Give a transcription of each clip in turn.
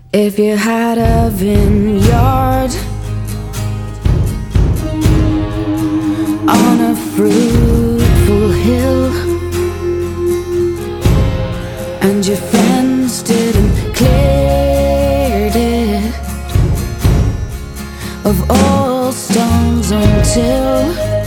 If you had a vineyard on a fruitful hill, and you fenced it and cleared it of all stones until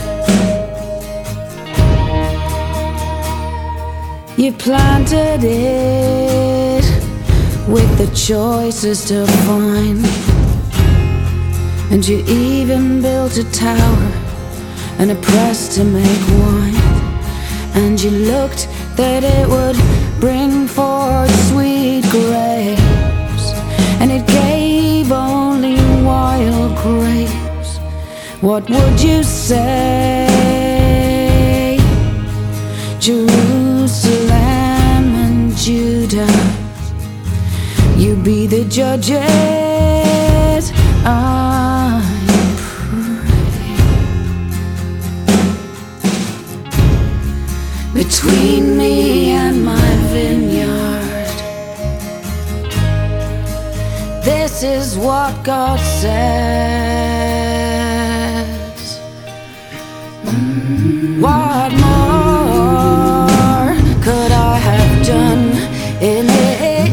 you planted it with the choices to find, and you even built a tower and a press to make wine, and you looked that it would bring forth sweet grapes, and it gave only wild grapes. What would you say, Jerusalem and Judah? You be the judges, I pray. Between me and my vineyard, this is what God says. What more could I have done in it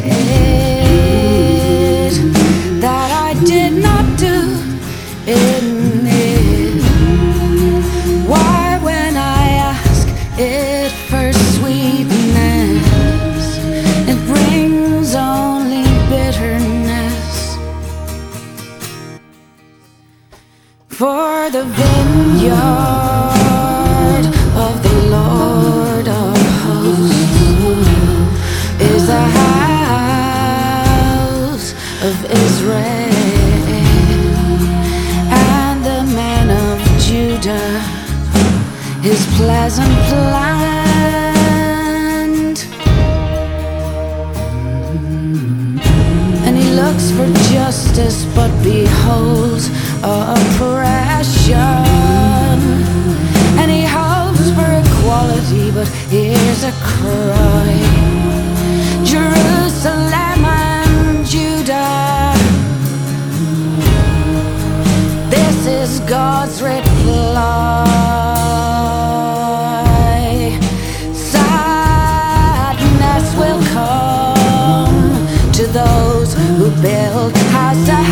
that I did not do in it? Why, when I ask it for sweetness, it brings only bitterness? For the vineyard of the Lord of hosts is a house of Israel, and the man of Judah, his pleasant land. And he looks for justice, but beholds oppression. And he hopes for equality, but hears a cry. Jerusalem and Judah, this is God's reply. Sadness will come to those who build house to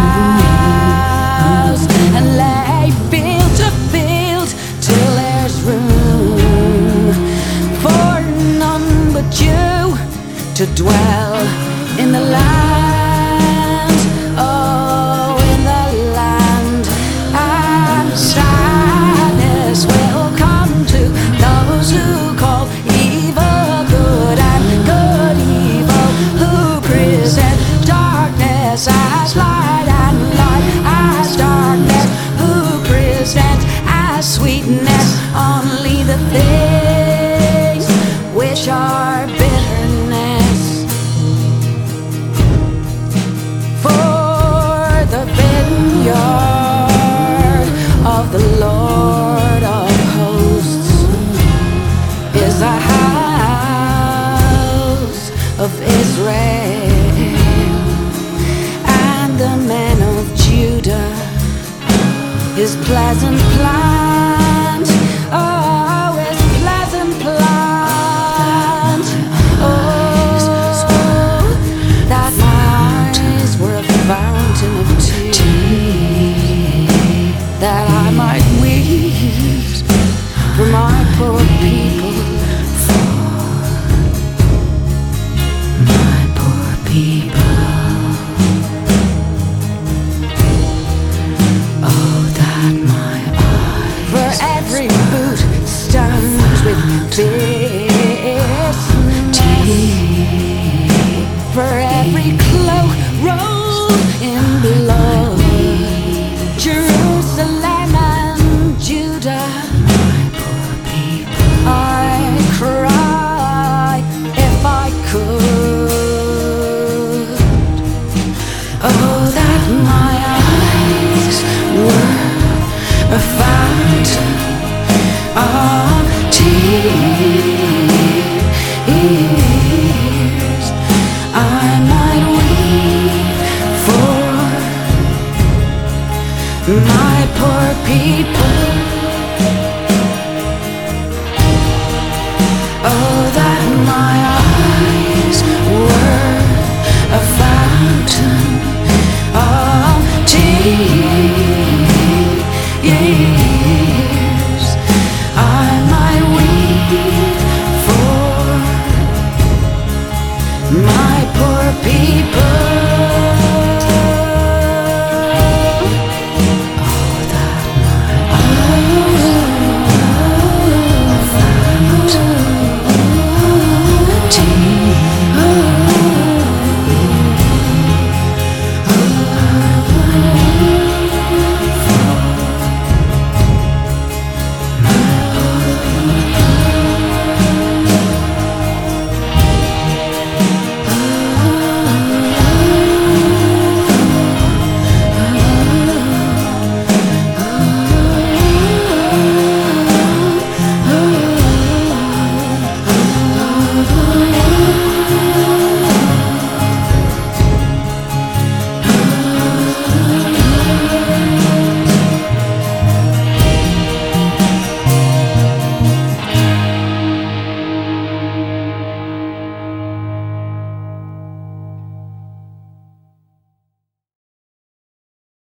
house and lay field to field till there's room for none but you to dwell in the land. Oh, in the land. And sadness will come to those who call evil good and good evil, who present darkness as light and light as darkness, who present as sweetness only the things which are bitterness. For the vineyard of the Lord of hosts is a house of Israel, and the man of Judah, his pleasant plant. Oh, his pleasant plant. Oh, that my eyes were a fountain of tears, that I might weep for my poor people, for my poor people. Oh, that my eyes. For every boot stands with bitterness, for every cloak rolled in blood. Jerusalem and Judah, I cry if I could. Oh, that my eyes were a fountain of tears, I might weep My poor people.